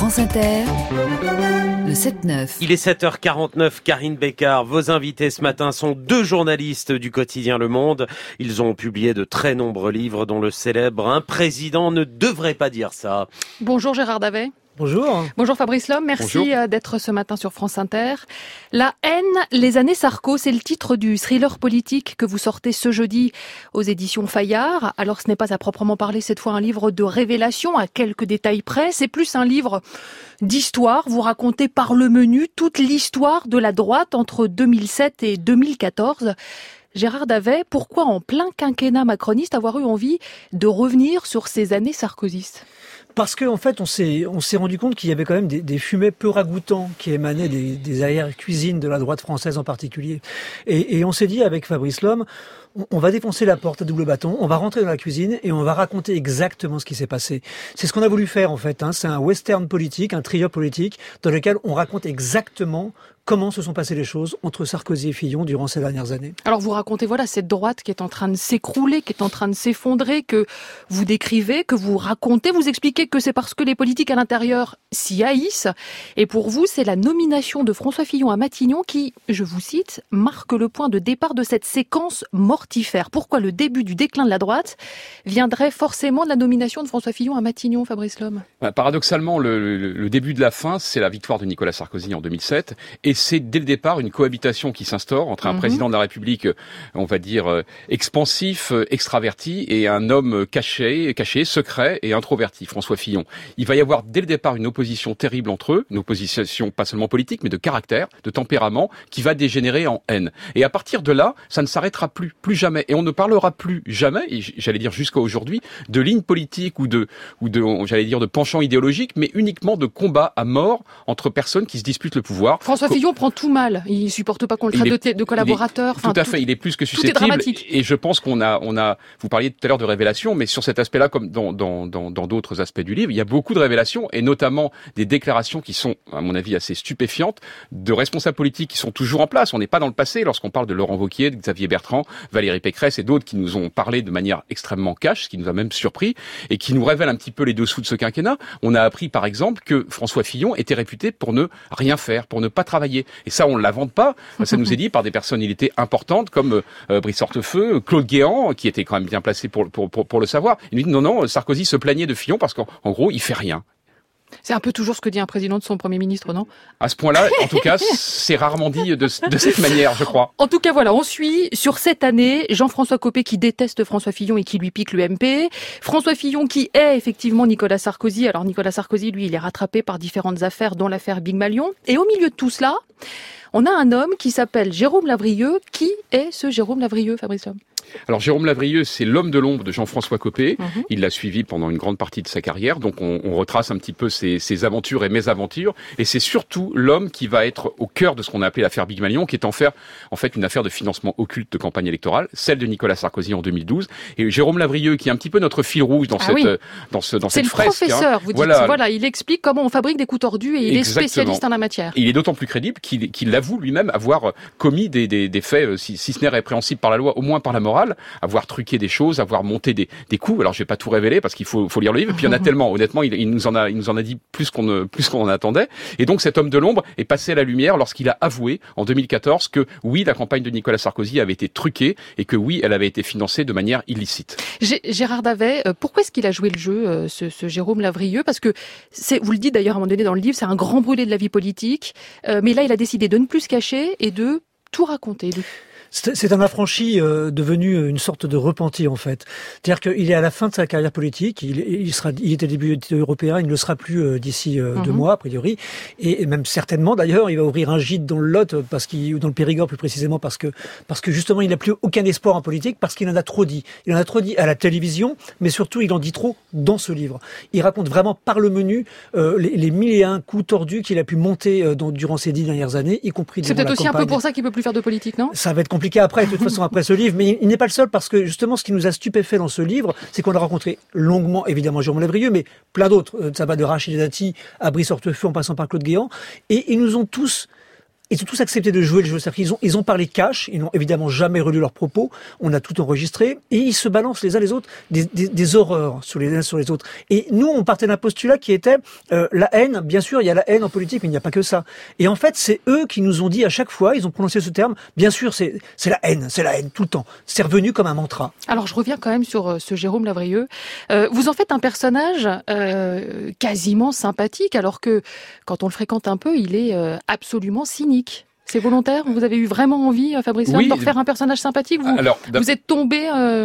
France Inter, le 7-9. Il est 7h49, Karine Bécard. Vos invités ce matin sont deux journalistes du quotidien Le Monde. Ils ont publié de très nombreux livres, dont le célèbre « Un président ne devrait pas dire ça ». Bonjour Gérard Davet. Bonjour. Bonjour Fabrice Lhomme, merci d'être ce matin sur France Inter. La haine, les années Sarko, c'est le titre du thriller politique que vous sortez ce jeudi aux éditions Fayard. Alors ce n'est pas à proprement parler cette fois un livre de révélation à quelques détails près, c'est plus un livre d'histoire. Vous racontez par le menu toute l'histoire de la droite entre 2007 et 2014. Gérard Davet, pourquoi en plein quinquennat macroniste avoir eu envie de revenir sur ces années sarkozystes ? Parce qu'en fait, on s'est rendu compte qu'il y avait quand même des fumets peu ragoûtants qui émanaient des arrière-cuisines de la droite française en particulier. Et on s'est dit avec Fabrice Lhomme, on va défoncer la porte à double bâton, on va rentrer dans la cuisine et on va raconter exactement ce qui s'est passé. C'est ce qu'on a voulu faire en fait. C'est un western politique, un thriller politique dans lequel on raconte exactement comment se sont passées les choses entre Sarkozy et Fillon durant ces dernières années. Alors vous racontez cette droite qui est en train de s'écrouler, qui est en train de s'effondrer, que vous décrivez, que vous racontez, vous expliquez que c'est parce que les politiques à l'intérieur s'y haïssent. Et pour vous, c'est la nomination de François Fillon à Matignon qui, je vous cite, marque le point de départ de cette séquence mortifère. Pourquoi le début du déclin de la droite viendrait forcément de la nomination de François Fillon à Matignon, Fabrice Lhomme ? Paradoxalement, le début de la fin, c'est la victoire de Nicolas Sarkozy en 2007. Et c'est dès le départ une cohabitation qui s'instaure entre un président de la République, on va dire, expansif, extraverti, et un homme caché, secret et introverti, François Fillon. Il va y avoir dès le départ une opposition terrible entre eux, une opposition pas seulement politique, mais de caractère, de tempérament, qui va dégénérer en haine. Et à partir de là, ça ne s'arrêtera plus jamais. Et on ne parlera plus jamais, et j'allais dire jusqu'à aujourd'hui, de ligne politique ou de penchant idéologique, mais uniquement de combat à mort entre personnes qui se disputent le pouvoir. François Fillon prend tout mal. Il supporte pas qu'on le traite de collaborateur. Tout à fait. Il est plus que susceptible. Tout est dramatique. Et je pense qu'on a, vous parliez tout à l'heure de révélations, mais sur cet aspect-là, comme dans d'autres aspects du livre, il y a beaucoup de révélations et notamment des déclarations qui sont, à mon avis, assez stupéfiantes de responsables politiques qui sont toujours en place. On n'est pas dans le passé lorsqu'on parle de Laurent Wauquiez, de Xavier Bertrand, Valérie Pécresse et d'autres qui nous ont parlé de manière extrêmement cash, ce qui nous a même surpris et qui nous révèle un petit peu les dessous de ce quinquennat. On a appris, par exemple, que François Fillon était réputé pour ne rien faire, pour ne pas travailler. Et ça, on ne l'invente pas. Ça nous est dit par des personnalités importantes comme Brice Hortefeux, Claude Guéant, qui était quand même bien placé pour le savoir. Il nous dit non, Sarkozy se plaignait de Fillon parce qu'en gros, il fait rien. C'est un peu toujours ce que dit un président de son Premier ministre, non ? À ce point-là, en tout cas, c'est rarement dit de cette manière, je crois. En tout cas, on suit sur cette année Jean-François Copé qui déteste François Fillon et qui lui pique l'UMP. François Fillon qui est effectivement Nicolas Sarkozy. Alors Nicolas Sarkozy, lui, il est rattrapé par différentes affaires, dont l'affaire Big Malion. Et au milieu de tout cela, on a un homme qui s'appelle Jérôme Lavrieux. Qui est ce Jérôme Lavrieux, Fabrice Lhomme ? Alors Jérôme Lavrieux, c'est l'homme de l'ombre de Jean-François Copé. Il l'a suivi pendant une grande partie de sa carrière, donc on retrace un petit peu ses aventures et mésaventures. Et c'est surtout l'homme qui va être au cœur de ce qu'on a appelé l'affaire Big Malion, qui est en fait une affaire de financement occulte de campagne électorale, celle de Nicolas Sarkozy en 2012. Et Jérôme Lavrieux, qui est un petit peu notre fil rouge dans cette fresque. C'est le professeur, vous dites. Voilà, il explique comment on fabrique des coups tordus et il est spécialiste en la matière. Il est d'autant plus crédible qu'il avoue lui-même avoir commis des faits, si ce n'est répréhensible par la loi, au moins par la morale, avoir truqué des choses, avoir monté des coups. Alors je vais pas tout révéler parce qu'il faut lire le livre. Et puis il y en a tellement. Honnêtement, il nous en a dit plus qu'on en attendait. Et donc cet homme de l'ombre est passé à la lumière lorsqu'il a avoué en 2014 que oui, la campagne de Nicolas Sarkozy avait été truquée et que oui, elle avait été financée de manière illicite. Gérard Davet, pourquoi est-ce qu'il a joué le jeu, ce Jérôme Lavrieux ? Parce que vous le dites d'ailleurs à un moment donné dans le livre, c'est un grand brûlé de la vie politique. Mais là, il a décidé de ne plus se cacher et de tout raconter. C'est un affranchi devenu une sorte de repenti en fait. C'est-à-dire qu'il est à la fin de sa carrière politique. Il était député européen, il ne le sera plus d'ici 2 mois a priori, et même certainement d'ailleurs, il va ouvrir un gîte dans le Lot ou dans le Périgord plus précisément parce que justement il n'a plus aucun espoir en politique parce qu'il en a trop dit. Il en a trop dit à la télévision, mais surtout il en dit trop dans ce livre. Il raconte vraiment par le menu les 1001 coups tordus qu'il a pu monter durant ces 10 dernières années, y compris. C'est peut-être aussi un peu pour ça qu'il peut plus faire de politique, non ? Ça va être compliqué après, de toute façon, après ce livre, mais il n'est pas le seul parce que justement, ce qui nous a stupéfait dans ce livre, c'est qu'on a rencontré longuement, évidemment, Jérôme Lavrieux, mais plein d'autres. Ça va de Rachida Dati à Brice Hortefeux en passant par Claude Guéant, et ils nous ont tous ils ont tous accepté de jouer le jeu. C'est-à-dire qu'ils ont parlé cash, ils n'ont évidemment jamais relu leurs propos, on a tout enregistré, et ils se balancent les uns les autres des horreurs sur les uns sur les autres. Et nous, on partait d'un postulat qui était la haine. Bien sûr, il y a la haine en politique, mais il n'y a pas que ça. Et en fait, c'est eux qui nous ont dit à chaque fois, ils ont prononcé ce terme, bien sûr, c'est la haine tout le temps. C'est revenu comme un mantra. Alors, je reviens quand même sur ce Jérôme Lavrieux. Vous en faites un personnage quasiment sympathique, alors que quand on le fréquente un peu, il est absolument cynique. C'est volontaire? Vous avez eu vraiment envie, Fabrice Lhomme, de refaire un personnage sympathique? Vous êtes tombé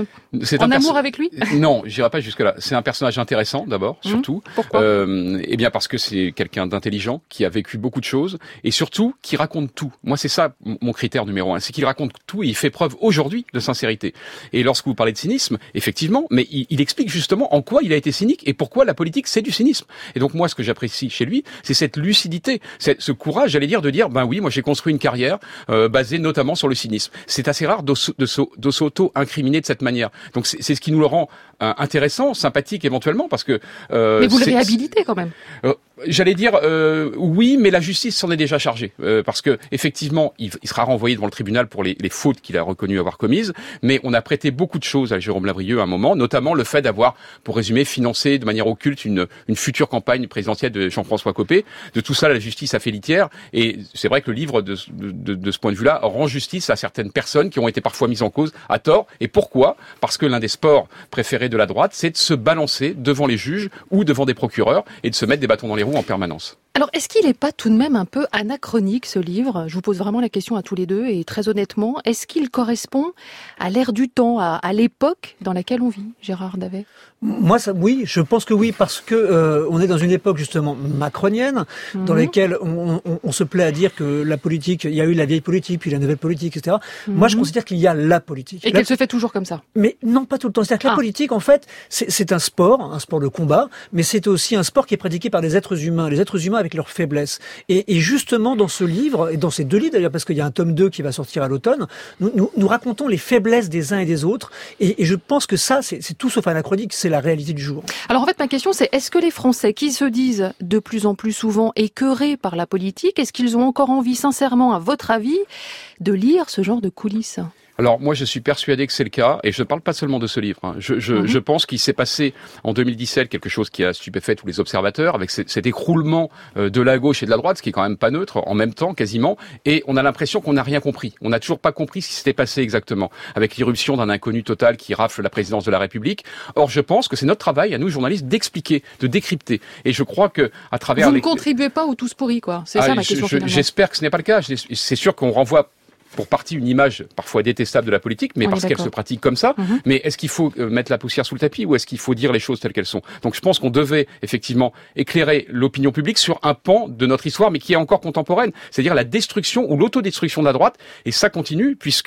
en amour avec lui? Non, j'irai pas jusque-là. C'est un personnage intéressant, d'abord, surtout. Pourquoi? Eh bien, parce que c'est quelqu'un d'intelligent, qui a vécu beaucoup de choses, et surtout, qui raconte tout. Moi, c'est ça, mon critère numéro 1. C'est qu'il raconte tout, et il fait preuve, aujourd'hui, de sincérité. Et lorsque vous parlez de cynisme, effectivement, mais il explique justement en quoi il a été cynique, et pourquoi la politique, c'est du cynisme. Et donc, moi, ce que j'apprécie chez lui, c'est cette lucidité, ce courage, j'allais dire, de dire, ben oui, moi, j'ai construit une carrière basée notamment sur le cynisme. C'est assez rare de s'auto-incriminer de cette manière. Donc c'est ce qui nous le rend intéressant, sympathique éventuellement, parce que... mais vous le réhabilitez quand même. J'allais dire oui, mais la justice s'en est déjà chargée, parce que effectivement, il sera renvoyé devant le tribunal pour les fautes qu'il a reconnu avoir commises, mais on a prêté beaucoup de choses à Jérôme Lavrieux à un moment, notamment le fait d'avoir, pour résumer, financé de manière occulte une future campagne présidentielle de Jean-François Copé. De tout ça, la justice a fait litière, et c'est vrai que le livre de ce point de vue-là rend justice à certaines personnes qui ont été parfois mises en cause à tort. Et pourquoi? Parce que l'un des sports préférés de la droite, c'est de se balancer devant les juges ou devant des procureurs et de se mettre des bâtons dans les roues en permanence. Alors, est-ce qu'il n'est pas tout de même un peu anachronique, ce livre? Je vous pose vraiment la question à tous les deux, et très honnêtement, est-ce qu'il correspond à l'ère du temps, à l'époque dans laquelle on vit, Gérard Davet? Moi, oui, je pense que oui, parce que on est dans une époque justement macronienne, dans laquelle on se plaît à dire que la politique, il y a eu la vieille politique, puis la nouvelle politique, etc. Moi, je considère qu'il y a la politique. Et qu'elle se fait toujours comme ça? Mais non, pas tout le temps. C'est-à-dire que la politique, en fait, c'est un sport de combat, mais c'est aussi un sport qui est pratiqué par les êtres humains avec leurs faiblesses. Et justement, dans ce livre, et dans ces deux livres d'ailleurs, parce qu'il y a un tome 2 qui va sortir à l'automne, nous racontons les faiblesses des uns et des autres, et je pense que ça, c'est tout sauf anachronique, c'est la réalité du jour. Alors en fait, ma question c'est, est-ce que les Français qui se disent de plus en plus souvent écœurés par la politique, est-ce qu'ils ont encore envie, sincèrement, à votre avis, de lire ce genre de coulisses ? Alors moi je suis persuadé que c'est le cas, et je ne parle pas seulement de ce livre. Je pense qu'il s'est passé en 2017 quelque chose qui a stupéfait tous les observateurs, avec cet écroulement de la gauche et de la droite, ce qui est quand même pas neutre, en même temps quasiment, et on a l'impression qu'on n'a rien compris. On n'a toujours pas compris ce qui s'était passé exactement, avec l'irruption d'un inconnu total qui rafle la présidence de la République. Or je pense que c'est notre travail, à nous journalistes, d'expliquer, de décrypter. Et je crois que à travers... Vous ne contribuez pas au tous pourris, quoi. C'est ça ma question finalement. J'espère que ce n'est pas le cas. C'est sûr qu'on renvoie pour partie une image parfois détestable de la politique, mais parce qu'elle se pratique comme ça. Mais est-ce qu'il faut mettre la poussière sous le tapis, ou est-ce qu'il faut dire les choses telles qu'elles sont? Donc je pense qu'on devait effectivement éclairer l'opinion publique sur un pan de notre histoire, mais qui est encore contemporaine, c'est-à-dire la destruction ou l'autodestruction de la droite, et ça continue, puisque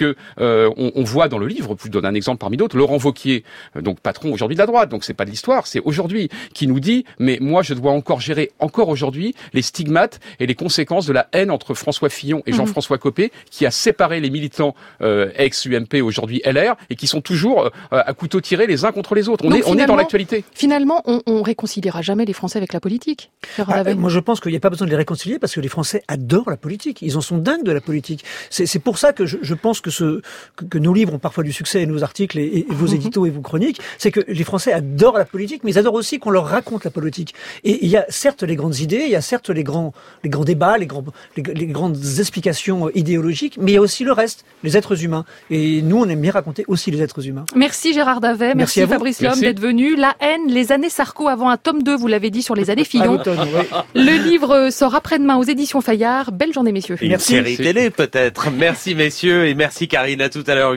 on voit dans le livre, je vous donne un exemple parmi d'autres, Laurent Wauquiez, donc patron aujourd'hui de la droite, donc c'est pas de l'histoire, c'est aujourd'hui, qui nous dit, mais moi je dois encore gérer, encore aujourd'hui, les stigmates et les conséquences de la haine entre François Fillon et Jean-François Copé, qui a séparé les militants ex-UMP, aujourd'hui LR, et qui sont toujours à couteau tiré les uns contre les autres. On est dans l'actualité. Finalement, on réconciliera jamais les Français avec la politique. Moi, je pense qu'il n'y a pas besoin de les réconcilier, parce que les Français adorent la politique. Ils en sont dingues de la politique. C'est pour ça que je pense que nos livres ont parfois du succès, et nos articles, et vos éditos et vos chroniques. C'est que les Français adorent la politique, mais ils adorent aussi qu'on leur raconte la politique. Et il y a certes les grandes idées, il y a certes les grands débats, les grandes explications idéologiques, mais il y a aussi le reste, les êtres humains. Et nous, on aime bien raconter aussi les êtres humains. Merci Gérard Davet, merci Fabrice Lhomme d'être venu. La haine, les années Sarko, avant un tome 2, vous l'avez dit, sur les années Fillon. Le livre sort après-demain aux éditions Fayard. Belle journée, messieurs. Une série télé peut-être. Merci messieurs, et merci Karine, à tout à l'heure.